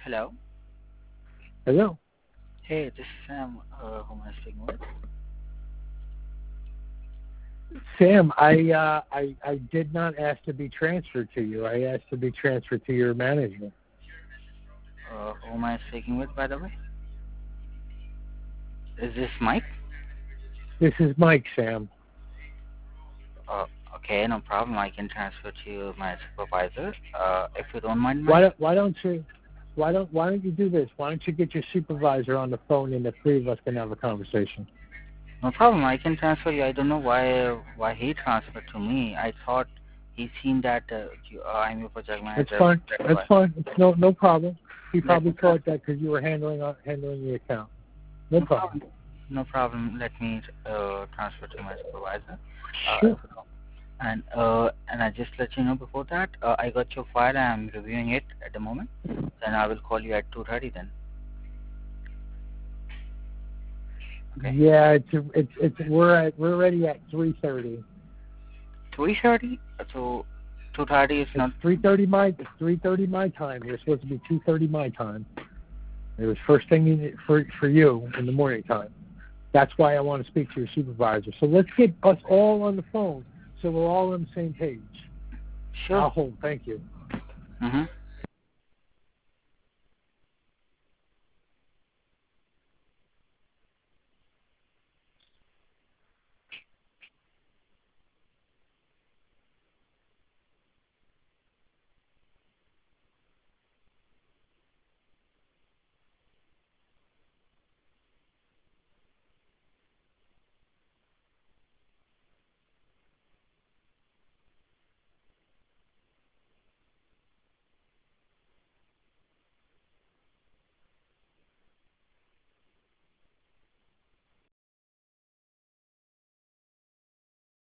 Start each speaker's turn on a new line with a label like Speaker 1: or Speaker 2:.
Speaker 1: Hello.
Speaker 2: Hello.
Speaker 1: Hey, this is Sam. Who am I speaking with?
Speaker 2: Sam, I did not ask to be transferred to you. I asked to be transferred to your management.
Speaker 1: Who am I speaking with, by the way? Is this Mike?
Speaker 2: This is Mike, Sam.
Speaker 1: Uh, okay, no problem. I can transfer to you my supervisor. If you don't mind,
Speaker 2: Why
Speaker 1: Mike.
Speaker 2: don't you do this? Why don't you get your supervisor on the phone and the three of us can have a conversation?
Speaker 1: No problem. I can transfer you. I don't know why he transferred to me. I thought he seen that I'm your project
Speaker 2: That's
Speaker 1: manager.
Speaker 2: fine.
Speaker 1: That's
Speaker 2: That's
Speaker 1: why.
Speaker 2: fine. It's no problem. He
Speaker 1: Let
Speaker 2: probably
Speaker 1: me
Speaker 2: thought that because you were handling the account. No
Speaker 1: no
Speaker 2: problem.
Speaker 1: problem. No problem. Let me transfer to my supervisor.
Speaker 2: Sure.
Speaker 1: If you don't and I just let you know before that, I got your file. I'm reviewing it at the moment. Then I will call you at 2:30 then. Okay?
Speaker 2: Yeah, we're ready at 3:30.
Speaker 1: 3:30? So 2:30 is
Speaker 2: It's
Speaker 1: not.
Speaker 2: 3:30 my time. It was supposed to be 2:30 my time. It was first thing for you in the morning time. That's why I want to speak to your supervisor. So let's get us all on the phone so we're all on the same page.
Speaker 1: Sure.
Speaker 2: I'll hold. Thank you.
Speaker 1: Mm-hmm.